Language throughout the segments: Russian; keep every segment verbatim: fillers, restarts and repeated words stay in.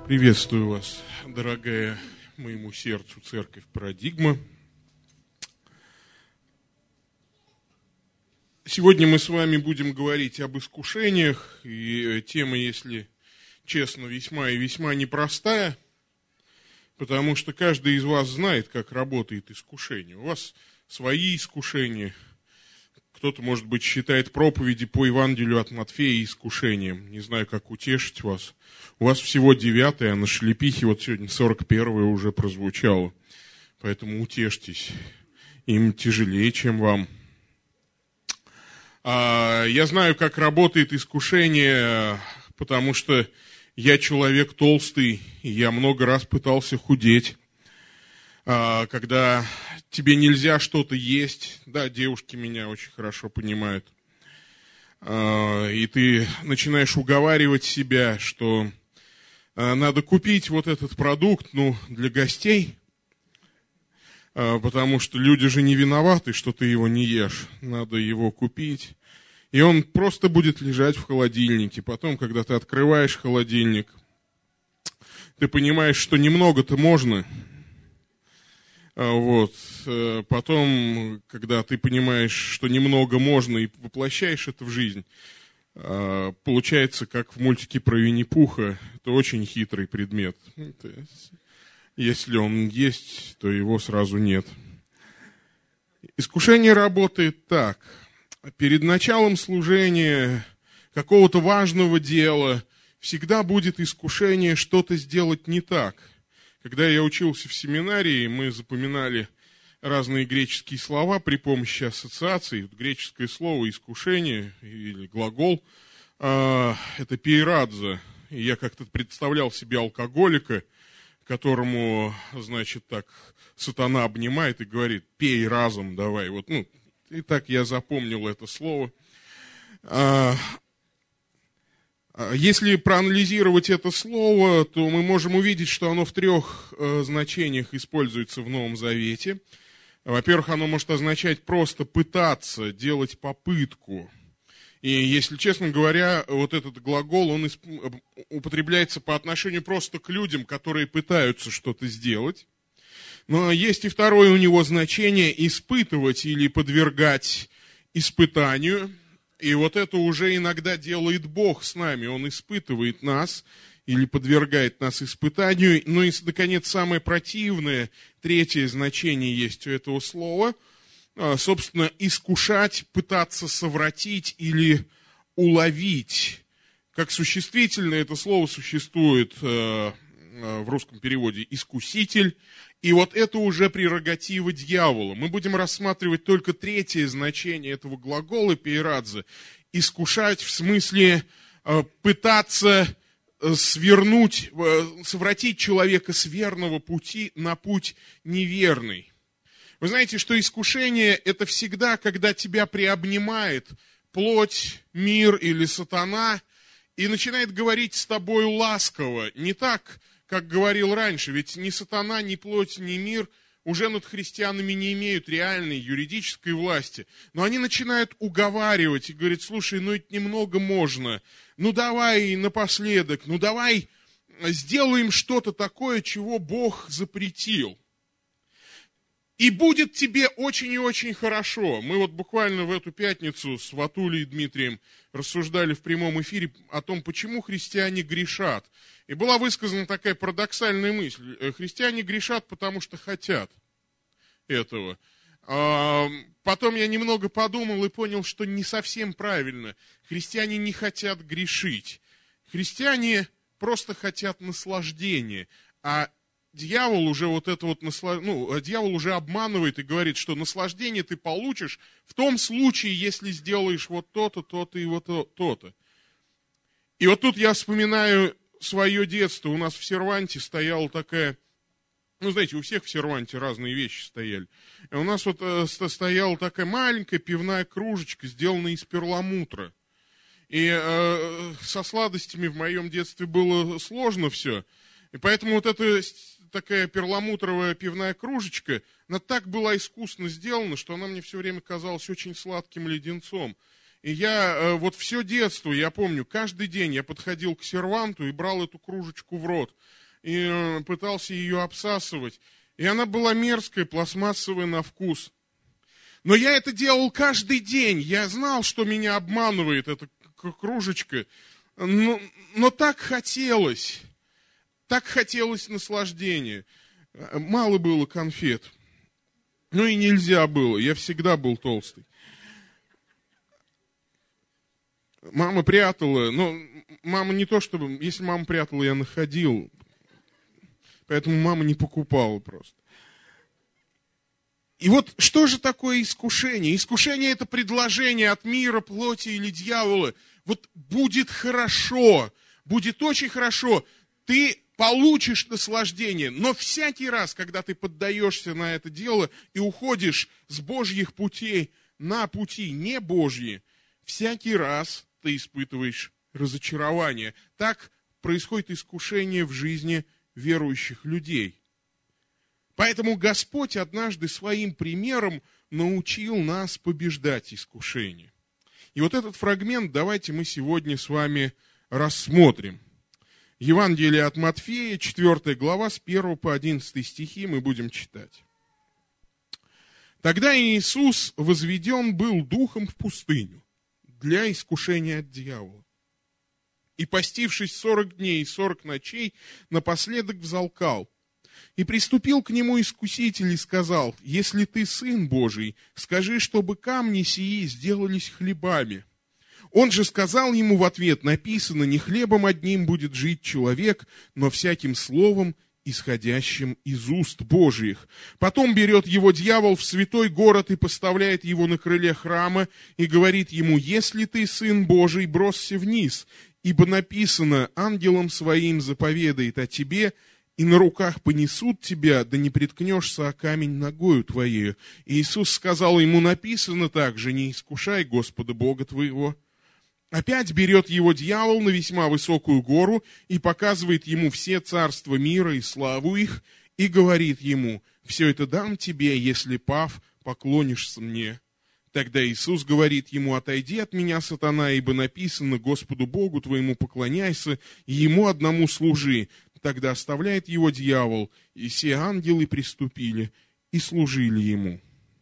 Приветствую вас, дорогая моему сердцу церковь Парадигма. Сегодня мы с вами будем говорить об искушениях, и тема, если честно, весьма и весьма непростая, потому что каждый из вас знает, как работает искушение. У вас свои искушения. Кто-то, может быть, считает проповеди по Евангелию от Матфея искушением. Не знаю, как утешить вас. У вас всего девятое, а на шлепихе вот сегодня сорок первое уже прозвучало. Поэтому утешьтесь. Им тяжелее, чем вам. А, я знаю, как работает искушение, потому что я человек толстый, и я много раз пытался худеть. А, когда тебе нельзя что-то есть, да, девушки меня очень хорошо понимают, а, и ты начинаешь уговаривать себя, что а, надо купить вот этот продукт, ну, для гостей, а, потому что люди же не виноваты, что ты его не ешь, надо его купить, и он просто будет лежать в холодильнике. Потом, когда ты открываешь холодильник, ты понимаешь, что немного-то можно. Вот. Потом, когда ты понимаешь, что немного можно и воплощаешь это в жизнь, получается, как в мультике про Винни-Пуха, это очень хитрый предмет. Если он есть, то его сразу нет. Искушение работает так. Перед началом служения какого-то важного дела всегда будет искушение что-то сделать не так. Когда я учился в семинарии, мы запоминали разные греческие слова при помощи ассоциаций. Греческое слово «искушение» или глагол – это пейрадза. И я как-то представлял себе алкоголика, которому, значит, так сатана обнимает и говорит: «Пей разом давай». Вот, ну, и так я запомнил это слово. Если проанализировать это слово, то мы можем увидеть, что оно в трех э, значениях используется в Новом Завете. Во-первых, оно может означать просто пытаться, делать попытку. И, если честно говоря, вот этот глагол, он исп... употребляется по отношению просто к людям, которые пытаются что-то сделать. Но есть и второе у него значение – испытывать или подвергать испытанию. И вот это уже иногда делает Бог с нами. Он испытывает нас или подвергает нас испытанию. Ну и, наконец, самое противное, третье значение есть у этого слова. Собственно, искушать, пытаться совратить или уловить. Как существительное это слово существует в русском переводе «искуситель». И вот это уже прерогатива дьявола. Мы будем рассматривать только третье значение этого глагола пейрадзе. Искушать в смысле э, пытаться э, свернуть, э, совратить человека с верного пути на путь неверный. Вы знаете, что искушение – это всегда, когда тебя приобнимает плоть, мир или сатана и начинает говорить с тобою ласково, не так, как говорил раньше, ведь ни сатана, ни плоть, ни мир уже над христианами не имеют реальной юридической власти. Но они начинают уговаривать и говорят: слушай, ну это немного можно, ну давай напоследок, ну давай сделаем что-то такое, чего Бог запретил. И будет тебе очень и очень хорошо. Мы вот буквально в эту пятницу с Ватулей и Дмитрием рассуждали в прямом эфире о том, почему христиане грешат. И была высказана такая парадоксальная мысль. Христиане грешат, потому что хотят этого. А потом я немного подумал и понял, что не совсем правильно. Христиане не хотят грешить. Христиане просто хотят наслаждения. А дьявол уже вот это вот наслаж... ну, дьявол уже обманывает и говорит, что наслаждение ты получишь в том случае, если сделаешь вот то-то, то-то и вот то-то. И вот тут я вспоминаю свое детство. У нас в серванте стояла такая, ну, знаете, у всех в серванте разные вещи стояли. И у нас вот э, стояла такая маленькая пивная кружечка, сделанная из перламутра. И э, со сладостями в моем детстве было сложно все. И поэтому вот эта такая перламутровая пивная кружечка, она так была искусно сделана, что она мне все время казалась очень сладким леденцом. И я вот все детство, я помню, каждый день я подходил к серванту и брал эту кружечку в рот. И пытался ее обсасывать. И она была мерзкая, пластмассовая на вкус. Но я это делал каждый день. Я знал, что меня обманывает эта кружечка. Но, но так хотелось. Так хотелось наслаждения. Мало было конфет. Ну и нельзя было. Я всегда был толстый. Мама прятала. Но мама не то чтобы... Если мама прятала, я находил. Поэтому мама не покупала просто. И вот что же такое искушение? Искушение – это предложение от мира, плоти или дьявола. Вот будет хорошо, будет очень хорошо, ты получишь наслаждение. Но всякий раз, когда ты поддаешься на это дело и уходишь с Божьих путей на пути не Божьи, всякий раз ты испытываешь разочарование. Так происходит искушение в жизни верующих людей. Поэтому Господь однажды своим примером научил нас побеждать искушение. И вот этот фрагмент давайте мы сегодня с вами рассмотрим. Евангелие от Матфея, четвёртая глава, с первого по одиннадцатый стихи мы будем читать. «Тогда Иисус возведен был духом в пустыню для искушения от дьявола. И, постившись сорок дней и сорок ночей, напоследок взалкал. И приступил к нему искуситель и сказал: если ты сын Божий, скажи, чтобы камни сии сделались хлебами. Он же сказал ему в ответ: написано, не хлебом одним будет жить человек, но всяким словом, исходящим из уст Божиих. Потом берет его дьявол в святой город и поставляет его на крыле храма и говорит ему: если ты сын Божий, бросься вниз, ибо написано, ангелом своим заповедает о тебе, и на руках понесут тебя, да не приткнешься о камень ногою твоею. И Иисус сказал ему: написано также, не искушай Господа Бога твоего. Опять берет его дьявол на весьма высокую гору и показывает ему все царства мира и славу их, и говорит ему: все это дам тебе, если, пав, поклонишься мне. Тогда Иисус говорит ему: отойди от меня, сатана, ибо написано, Господу Богу твоему поклоняйся, и ему одному служи. Тогда оставляет его дьявол, и все ангелы приступили и служили ему».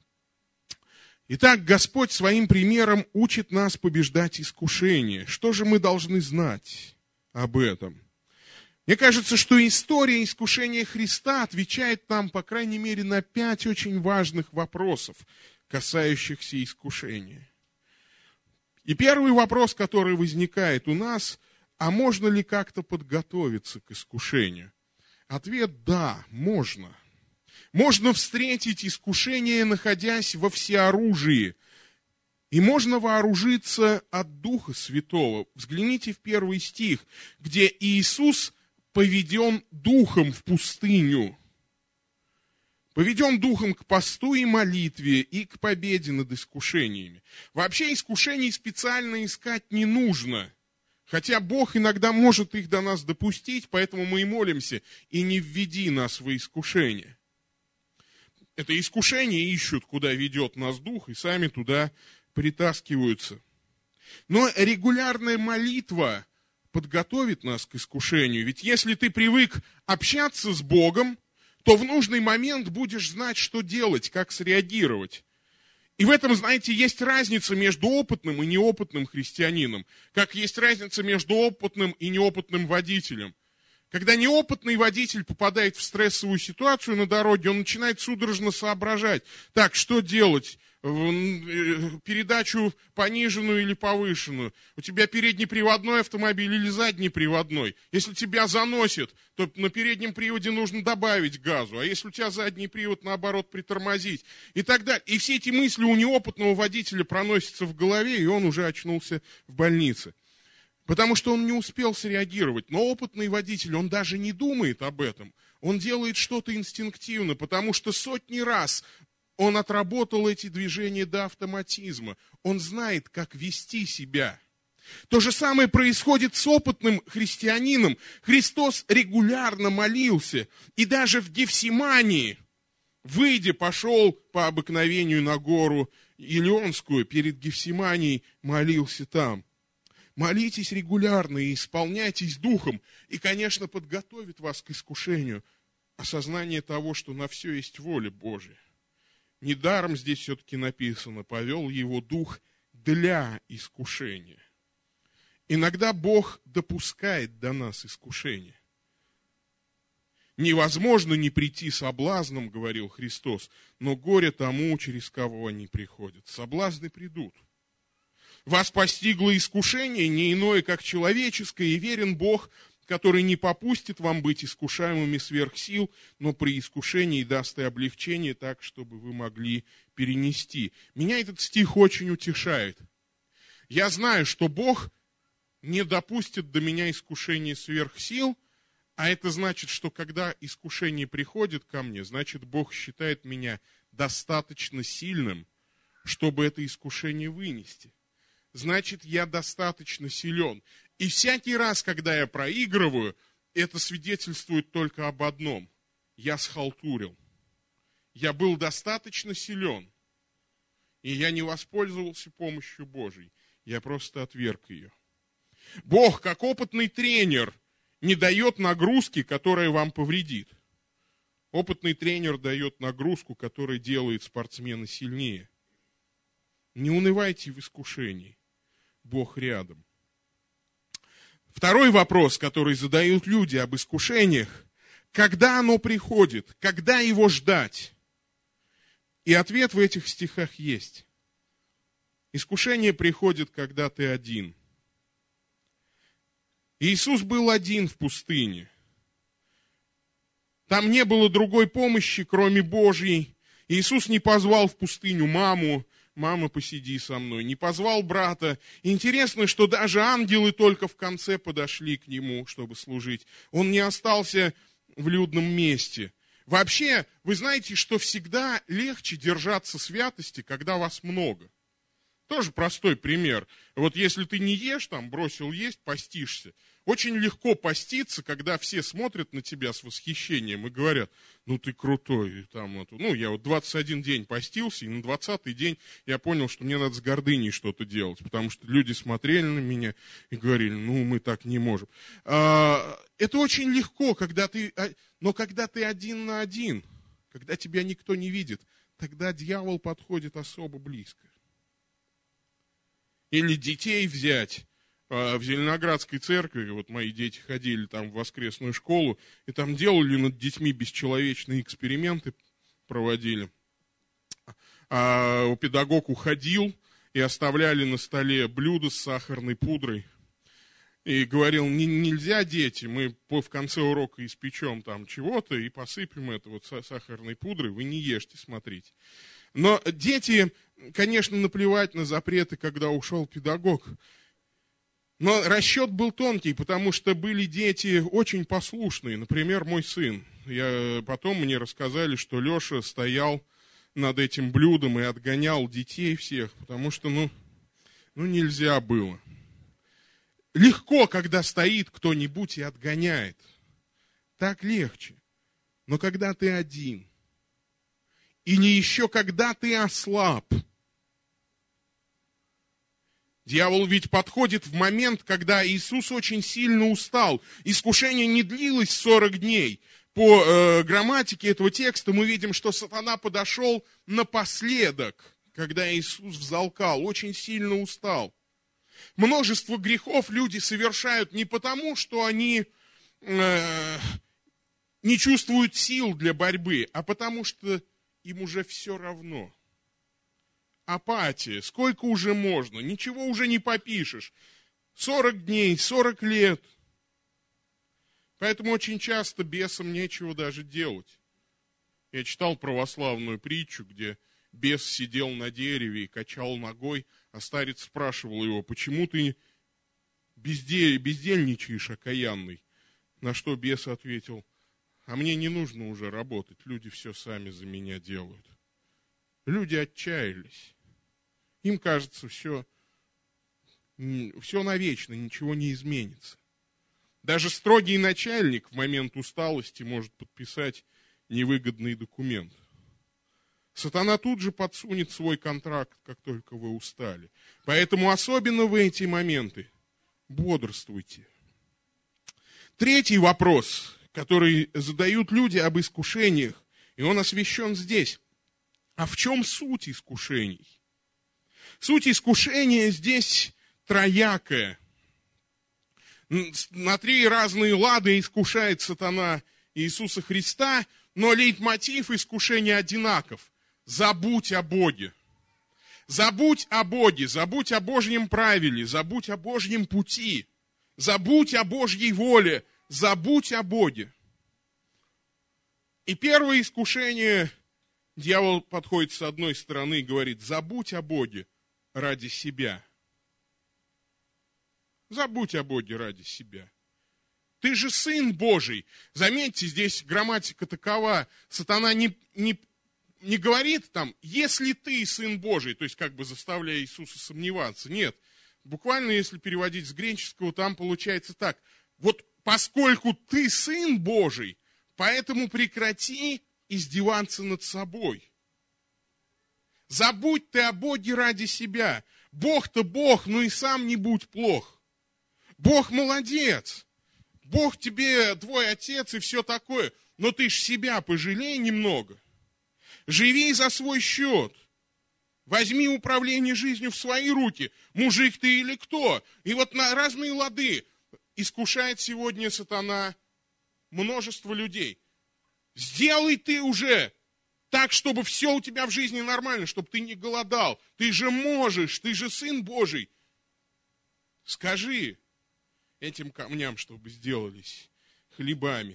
Итак, Господь своим примером учит нас побеждать искушение. Что же мы должны знать об этом? Мне кажется, что история искушения Христа отвечает нам, по крайней мере, на пять очень важных вопросов, касающихся искушения. И первый вопрос, который возникает у нас: а можно ли как-то подготовиться к искушению? Ответ – да, можно. Можно встретить искушение, находясь во всеоружии. И можно вооружиться от Духа Святого. Взгляните в первый стих, где Иисус поведен Духом в пустыню. Поведен Духом к посту и молитве, и к победе над искушениями. Вообще искушений специально искать не нужно. Хотя Бог иногда может их до нас допустить, поэтому мы и молимся: и не введи нас во искушение. Это искушение ищут, куда ведет нас Дух, и сами туда притаскиваются. Но регулярная молитва подготовит нас к искушению. Ведь если ты привык общаться с Богом, то в нужный момент будешь знать, что делать, как среагировать. И в этом, знаете, есть разница между опытным и неопытным христианином. Как есть разница между опытным и неопытным водителем. Когда неопытный водитель попадает в стрессовую ситуацию на дороге, он начинает судорожно соображать: так, что делать? Передачу пониженную или повышенную? У тебя переднеприводной автомобиль или заднеприводной? Если тебя заносит, то на переднем приводе нужно добавить газу, а если у тебя задний привод, наоборот, притормозить. И так далее. И все эти мысли у неопытного водителя проносятся в голове, и он уже очнулся в больнице. Потому что он не успел среагировать. Но опытный водитель, он даже не думает об этом. Он делает что-то инстинктивно, потому что сотни раз он отработал эти движения до автоматизма. Он знает, как вести себя. То же самое происходит с опытным христианином. Христос регулярно молился. И даже в Гефсимании, выйдя, пошел по обыкновению на гору Илионскую перед Гефсиманией молился там. Молитесь регулярно и исполняйтесь духом. И, конечно, подготовит вас к искушению осознание того, что на все есть воля Божия. Недаром здесь все-таки написано, повел его дух для искушения. Иногда Бог допускает до нас искушение. Невозможно не прийти соблазном, говорил Христос, но горе тому, через кого они приходят. Соблазны придут. Вас постигло искушение, не иное, как человеческое, и верен Бог, который не попустит вам быть искушаемыми сверх сил, но при искушении даст и облегчение так, чтобы вы могли перенести. Меня этот стих очень утешает. Я знаю, что Бог не допустит до меня искушения сверх сил, а это значит, что когда искушение приходит ко мне, значит, Бог считает меня достаточно сильным, чтобы это искушение вынести. Значит, я достаточно силен. И всякий раз, когда я проигрываю, это свидетельствует только об одном. Я схалтурил. Я был достаточно силен. И я не воспользовался помощью Божией. Я просто отверг ее. Бог, как опытный тренер, не дает нагрузки, которая вам повредит. Опытный тренер дает нагрузку, которая делает спортсмена сильнее. Не унывайте в искушении. Бог рядом. Второй вопрос, который задают люди об искушениях. Когда оно приходит? Когда его ждать? И ответ в этих стихах есть. Искушение приходит, когда ты один. Иисус был один в пустыне. Там не было другой помощи, кроме Божьей. Иисус не позвал в пустыню маму, мама, посиди со мной. Не позвал брата. Интересно, что даже ангелы только в конце подошли к нему, чтобы служить. Он не остался в людном месте. Вообще, вы знаете, что всегда легче держаться святости, когда вас много. Тоже простой пример. Вот если ты не ешь, там, бросил есть, постишься. Очень легко поститься, когда все смотрят на тебя с восхищением и говорят, ну ты крутой. Там, ну, я вот двадцать один день постился, и на двадцатый день я понял, что мне надо с гордыней что-то делать, потому что люди смотрели на меня и говорили, ну мы так не можем. Это очень легко, когда ты, но когда ты один на один, когда тебя никто не видит, тогда дьявол подходит особо близко. Или детей взять. В Зеленоградской церкви, вот мои дети ходили там в воскресную школу, и там делали над детьми бесчеловечные эксперименты, проводили. А педагог уходил, и оставляли на столе блюдо с сахарной пудрой. И говорил, нельзя, дети, мы в конце урока испечем там чего-то и посыпем это вот сахарной пудрой, вы не ешьте, смотрите. Но дети, конечно, наплевать на запреты, когда ушел педагог. Но расчет был тонкий, потому что были дети очень послушные. Например, мой сын. Я, потом мне рассказали, что Леша стоял над этим блюдом и отгонял детей всех, потому что, ну, ну нельзя было. Легко, когда стоит кто-нибудь и отгоняет. Так легче. Но когда ты один, или еще когда ты ослаб, дьявол ведь подходит в момент, когда Иисус очень сильно устал. Искушение не длилось сорок дней. По э, грамматике этого текста мы видим, что сатана подошел напоследок, когда Иисус взалкал, очень сильно устал. Множество грехов люди совершают не потому, что они э, не чувствуют сил для борьбы, а потому что им уже все равно. Апатия. Сколько уже можно? Ничего уже не попишешь. сорок дней, сорок лет. Поэтому очень часто бесам нечего даже делать. Я читал православную притчу, где бес сидел на дереве и качал ногой, а старец спрашивал его, почему ты бездель, бездельничаешь, окаянный? На что бес ответил, а мне не нужно уже работать, люди все сами за меня делают. Люди отчаялись. Им кажется, все, все навечно, ничего не изменится. Даже строгий начальник в момент усталости может подписать невыгодный документ. Сатана тут же подсунет свой контракт, как только вы устали. Поэтому особенно в эти моменты бодрствуйте. Третий вопрос, который задают люди об искушениях, и он освящен здесь. А в чем суть искушений? Суть искушения здесь троякая. На три разные лады искушает сатана Иисуса Христа, но лейтмотив искушения одинаков. Забудь о Боге. Забудь о Боге, забудь о Божьем правиле, забудь о Божьем пути, забудь о Божьей воле, забудь о Боге. И первое искушение, дьявол подходит с одной стороны и говорит: забудь о Боге ради себя. Забудь о Боге ради себя. Ты же Сын Божий. Заметьте, здесь грамматика такова. Сатана не, не, не говорит там, если ты Сын Божий, то есть как бы заставляя Иисуса сомневаться. Нет. Буквально, если переводить с греческого, там получается так. Вот поскольку ты Сын Божий, поэтому прекрати издеваться над собой. Забудь ты о Боге ради себя. Бог-то Бог, но и сам не будь плох. Бог молодец. Бог тебе твой отец и все такое. Но ты ж себя пожалей немного. Живи за свой счет. Возьми управление жизнью в свои руки. Мужик ты или кто. И вот на разные лады искушает сегодня сатана множество людей. Сделай ты уже так, чтобы все у тебя в жизни нормально, чтобы ты не голодал. Ты же можешь, ты же Сын Божий. Скажи этим камням, чтобы сделались хлебами.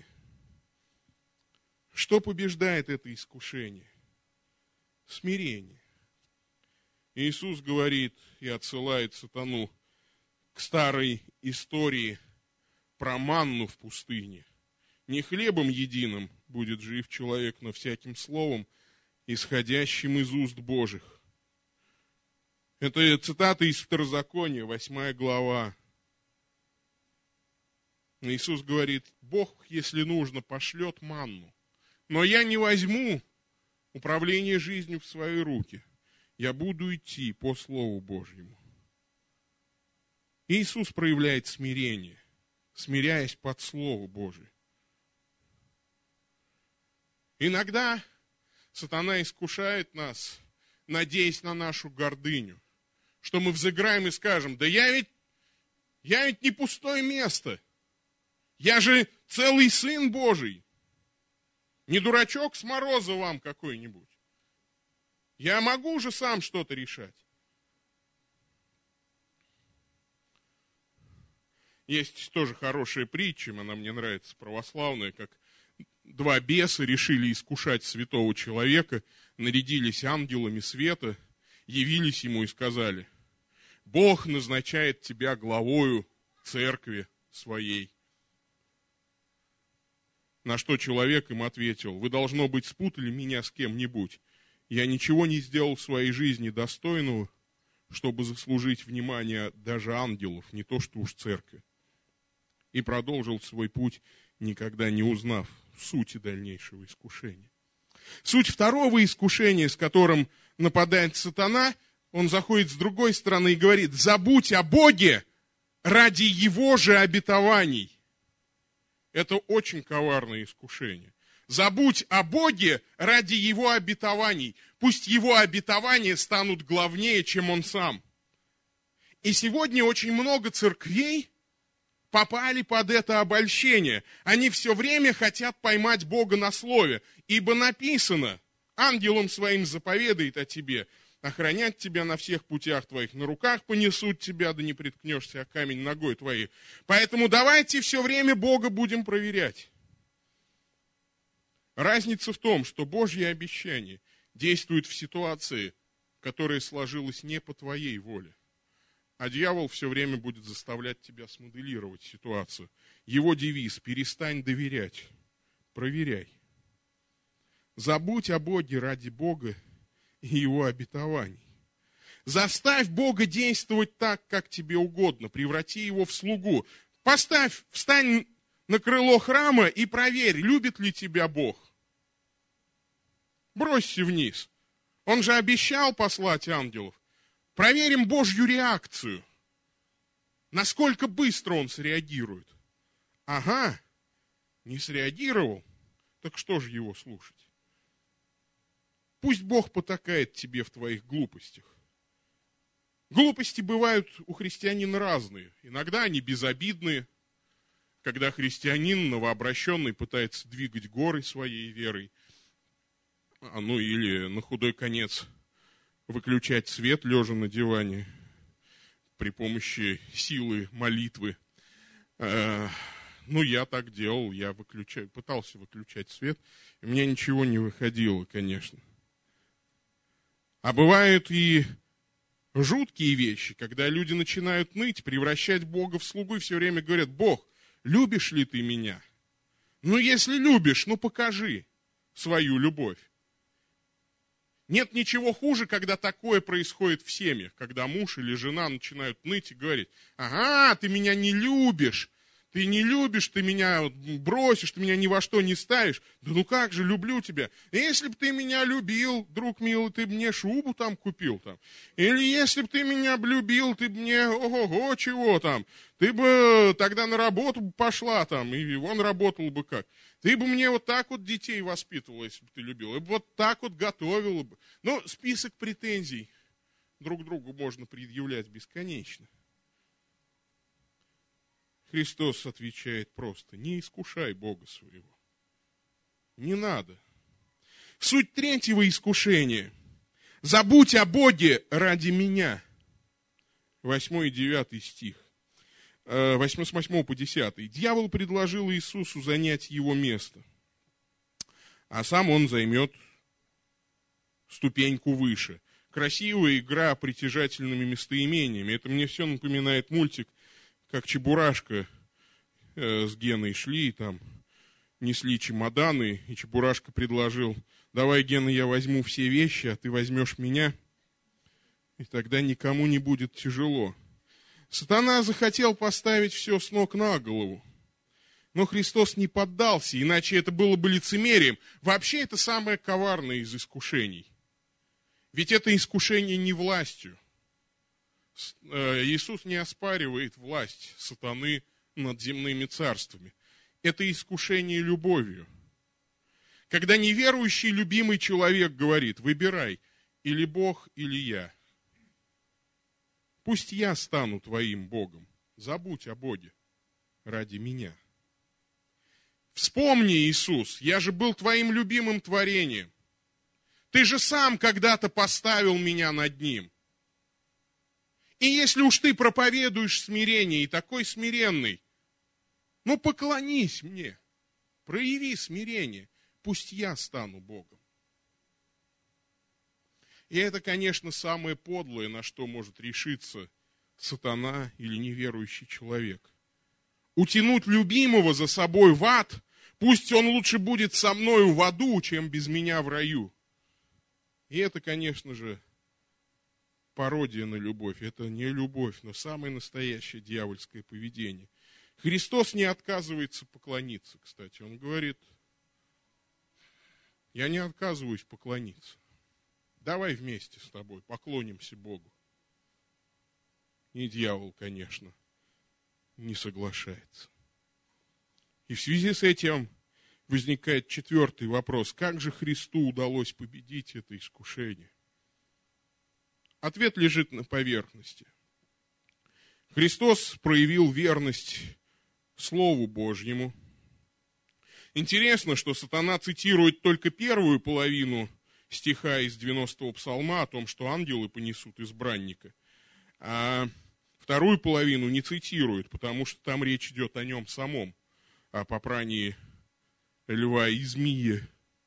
Что побеждает это искушение? Смирение. Иисус говорит и отсылает сатану к старой истории про манну в пустыне. Не хлебом единым будет жив человек, но всяким словом, исходящим из уст Божьих. Это цитата из Второзакония, восьмая глава. Иисус говорит: Бог, если нужно, пошлет манну, но я не возьму управление жизнью в свои руки. Я буду идти по Слову Божьему. Иисус проявляет смирение, смиряясь под Слово Божие. Иногда сатана искушает нас, надеясь на нашу гордыню, что мы взыграем и скажем: да я ведь, я ведь не пустое место. Я же целый Сын Божий. Не дурачок с мороза вам какой-нибудь. Я могу же сам что-то решать. Есть тоже хорошая притча, она мне нравится, православная, как два беса решили искушать святого человека, нарядились ангелами света, явились ему и сказали: Бог назначает тебя главою церкви своей. На что человек им ответил: вы, должно быть, спутали меня с кем-нибудь. Я ничего не сделал в своей жизни достойного, чтобы заслужить внимание даже ангелов, не то что уж церкви. И продолжил свой путь, никогда не узнав сути дальнейшего искушения. Суть второго искушения, с которым нападает сатана, он заходит с другой стороны и говорит: забудь о Боге ради Его же обетований. Это очень коварное искушение. Забудь о Боге ради Его обетований. Пусть Его обетования станут главнее, чем Он сам. И сегодня очень много церквей попали под это обольщение. Они все время хотят поймать Бога на слове. Ибо написано: ангелом своим заповедает о тебе, охранять тебя на всех путях твоих, на руках понесут тебя, да не приткнешься о камень ногой твоей. Поэтому давайте все время Бога будем проверять. Разница в том, что Божье обещание действует в ситуации, которая сложилась не по твоей воле. А дьявол все время будет заставлять тебя смоделировать ситуацию. Его девиз: перестань доверять, проверяй. Забудь о Боге ради Бога и Его обетований. Заставь Бога действовать так, как тебе угодно. Преврати Его в слугу. Поставь, встань на крыло храма и проверь, любит ли тебя Бог. Бросься вниз. Он же обещал послать ангелов. Проверим Божью реакцию. Насколько быстро он среагирует. Ага, не среагировал. Так что же его слушать? Пусть Бог потакает тебе в твоих глупостях. Глупости бывают у христианина разные. Иногда они безобидные, когда христианин новообращенный пытается двигать горы своей верой, ну или на худой конец выключать свет, лежа на диване, при помощи силы молитвы. Ну, я так делал, я выключаю, пытался выключать свет, и мне ничего не выходило, конечно. А бывают и жуткие вещи, когда люди начинают ныть, превращать Бога в слугу и все время говорят: Бог, любишь ли ты меня? Ну, если любишь, ну покажи свою любовь. Нет ничего хуже, когда такое происходит в семьях, когда муж или жена начинают ныть и говорить: ага, ты меня не любишь, ты не любишь, ты меня бросишь, ты меня ни во что не ставишь. Да ну как же, люблю тебя. Если бы ты меня любил, друг милый, ты бы мне шубу там купил там. Или если бы ты меня любил, ты бы мне, ого-го, чего там. Ты бы тогда на работу пошла там, и он работал бы как. Ты бы мне вот так вот детей воспитывала, если бы ты любил. И вот так вот готовила бы. Ну, список претензий друг другу можно предъявлять бесконечно. Христос отвечает просто: не искушай Бога своего. Не надо. Суть третьего искушения. Забудь о Боге ради меня. Восьмой и девятый стих. С восьмого по десятый. Дьявол предложил Иисусу занять его место, а сам он займет ступеньку выше. Красивая игра притяжательными местоимениями. Это мне все напоминает мультик, как Чебурашка э, с Геной шли, там несли чемоданы, и Чебурашка предложил: давай, Гена, я возьму все вещи, а ты возьмешь меня, и тогда никому не будет тяжело. Сатана захотел поставить все с ног на голову, но Христос не поддался, иначе это было бы лицемерием. Вообще это самое коварное из искушений. Ведь это искушение не властью. Иисус не оспаривает власть сатаны над земными царствами. Это искушение любовью. Когда неверующий любимый человек говорит: выбирай, или Бог, или я. Пусть я стану твоим Богом. Забудь о Боге ради меня. Вспомни, Иисус, я же был твоим любимым творением. Ты же сам когда-то поставил меня над ним. И если уж ты проповедуешь смирение и такой смиренный, ну поклонись мне, прояви смирение, пусть я стану Богом. И это, конечно, самое подлое, на что может решиться сатана или неверующий человек. Утянуть любимого за собой в ад, пусть он лучше будет со мною в аду, чем без меня в раю. И это, конечно же, пародия на любовь. Это не любовь, но самое настоящее дьявольское поведение. Христос не отказывается поклониться, кстати. Он говорит: я не отказываюсь поклониться. Давай вместе с тобой поклонимся Богу. И дьявол, конечно, не соглашается. И в связи с этим возникает четвертый вопрос. Как же Христу удалось победить это искушение? Ответ лежит на поверхности. Христос проявил верность Слову Божьему. Интересно, что сатана цитирует только первую половину стиха из девяностого псалма о том, что ангелы понесут избранника, а вторую половину не цитирует, потому что там речь идет о нем самом, о попрании льва и змеи.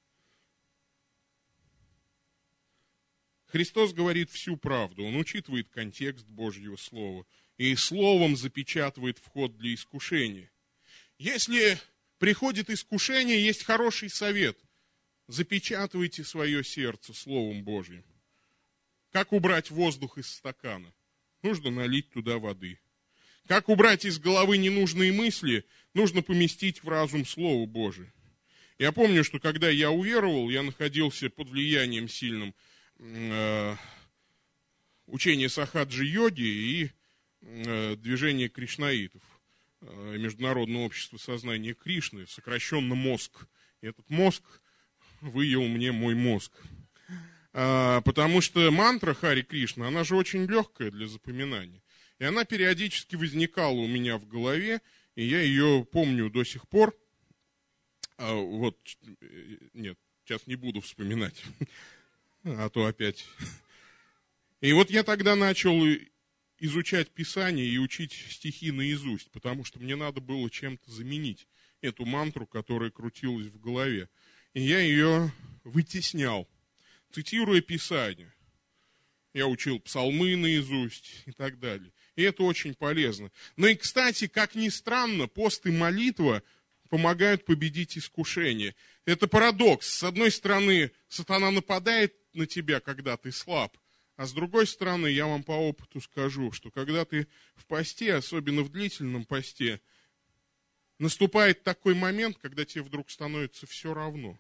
Христос говорит всю правду, Он учитывает контекст Божьего Слова и Словом запечатывает вход для искушения. Если приходит искушение, есть хороший совет. Запечатывайте свое сердце Словом Божьим. Как убрать воздух из стакана? Нужно налить туда воды. Как убрать из головы ненужные мысли? Нужно поместить в разум Слово Божие. Я помню, что когда я уверовал, я находился под влиянием сильным э, учение Сахаджи-йоги и э, движение кришнаитов, э, Международное общество сознания Кришны, сокращенно МОСК. И этот мозг выел мне мой мозг. А, потому что мантра Хари Кришна, она же очень легкая для запоминания. И она периодически возникала у меня в голове, и я ее помню до сих пор. А, вот, нет, сейчас не буду вспоминать, а то опять. И вот я тогда начал изучать Писание и учить стихи наизусть, потому что мне надо было чем-то заменить эту мантру, которая крутилась в голове. И я ее вытеснял, цитируя Писание. Я учил псалмы наизусть и так далее. И это очень полезно. Ну и, кстати, как ни странно, пост и молитва помогают победить искушение. Это парадокс. С одной стороны, сатана нападает на тебя, когда ты слаб. А с другой стороны, я вам по опыту скажу, что когда ты в посте, особенно в длительном посте, наступает такой момент, когда тебе вдруг становится все равно.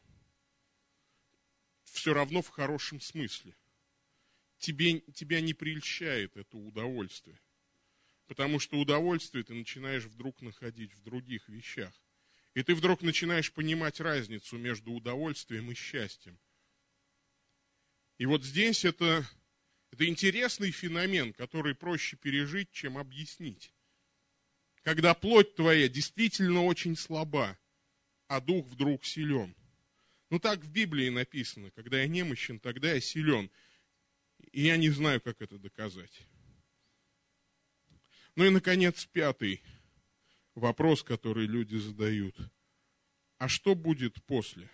Все равно в хорошем смысле. Тебе, тебя не прельщает это удовольствие. Потому что удовольствие ты начинаешь вдруг находить в других вещах. И ты вдруг начинаешь понимать разницу между удовольствием и счастьем. И вот здесь это, это интересный феномен, который проще пережить, чем объяснить. Когда плоть твоя действительно очень слаба, а дух вдруг силен. Ну так в Библии написано: когда я немощен, тогда я силен. И я не знаю, как это доказать. Ну и, наконец, пятый вопрос, который люди задают. А что будет после?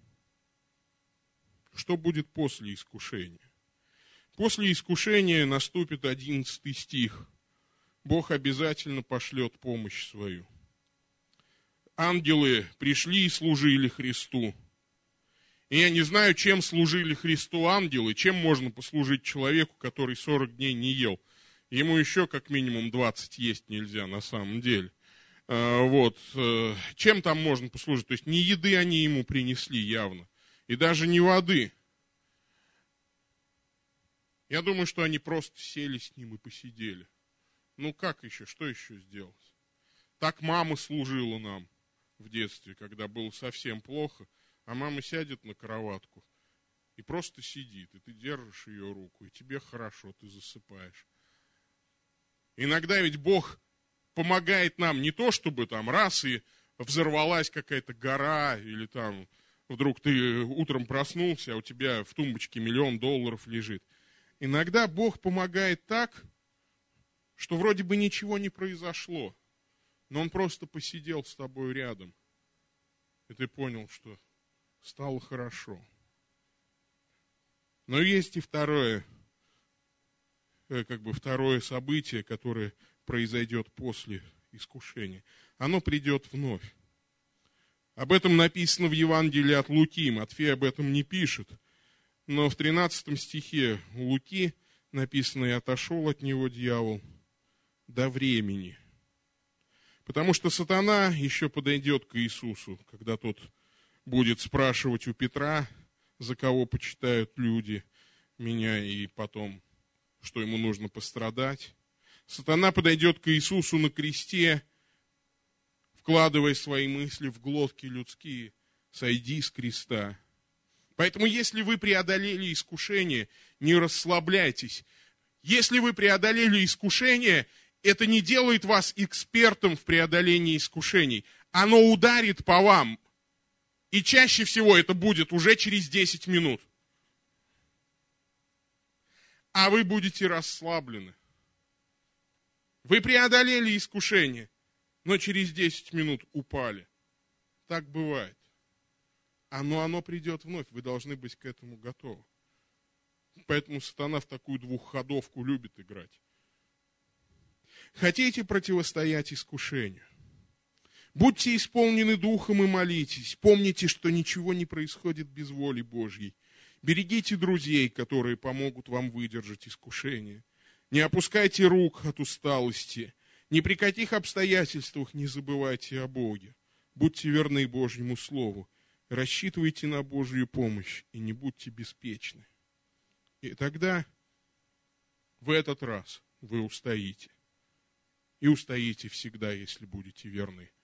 Что будет после искушения? После искушения наступит одиннадцатый стих. Бог обязательно пошлет помощь свою. Ангелы пришли и служили Христу. И я не знаю, чем служили Христу ангелы, чем можно послужить человеку, который сорок дней не ел. Ему еще как минимум двадцать есть нельзя на самом деле. Вот. Чем там можно послужить? То есть не еды они ему принесли явно. И даже не воды. Я думаю, что они просто сели с ним и посидели. Ну как еще? Что еще сделать? Так мама служила нам в детстве, когда было совсем плохо. А мама сядет на кроватку и просто сидит. И ты держишь ее руку, и тебе хорошо, ты засыпаешь. Иногда ведь Бог помогает нам не то, чтобы там раз и взорвалась какая-то гора, или там вдруг ты утром проснулся, а у тебя в тумбочке миллион долларов лежит. Иногда Бог помогает так, что вроде бы ничего не произошло, но Он просто посидел с тобой рядом, и ты понял, что стало хорошо. Но есть и второе, как бы второе событие, которое произойдет после искушения. Оно придет вновь. Об этом написано в Евангелии от Луки. Матфей об этом не пишет. Но в тринадцатом стихе у Луки написано: «И отошел от него дьявол до времени». Потому что сатана еще подойдет к Иисусу, когда тот будет спрашивать у Петра, за кого почитают люди меня, и потом, что ему нужно пострадать. Сатана подойдет к Иисусу на кресте, вкладывая свои мысли в глотки людские: «Сойди с креста». Поэтому, если вы преодолели искушение, не расслабляйтесь. Если вы преодолели искушение, это не делает вас экспертом в преодолении искушений. Оно ударит по вам. И чаще всего это будет уже через десять минут. А вы будете расслаблены. Вы преодолели искушение, но через десять минут упали. Так бывает. Но оно придет вновь. Вы должны быть к этому готовы. Поэтому сатана в такую двухходовку любит играть. Хотите противостоять искушению? Будьте исполнены духом и молитесь. Помните, что ничего не происходит без воли Божьей. Берегите друзей, которые помогут вам выдержать искушение. Не опускайте рук от усталости. Ни при каких обстоятельствах не забывайте о Боге. Будьте верны Божьему Слову. Рассчитывайте на Божью помощь и не будьте беспечны. И тогда в этот раз вы устоите. И устоите всегда, если будете верны.